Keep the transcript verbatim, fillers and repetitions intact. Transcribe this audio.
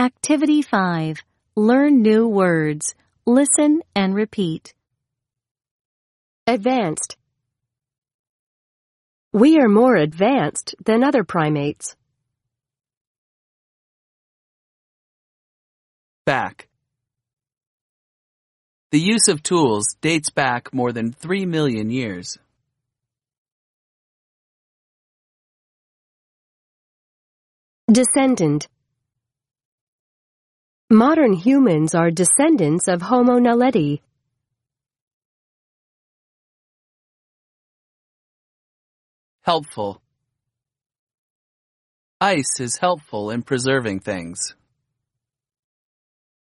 Activity five. Learn new words. Listen and repeat. Advanced. We are more advanced than other primates. Back. The use of tools dates back more than three million years. Descendant. Modern humans are descendants of Homo naledi. Helpful. Ice is helpful in preserving things.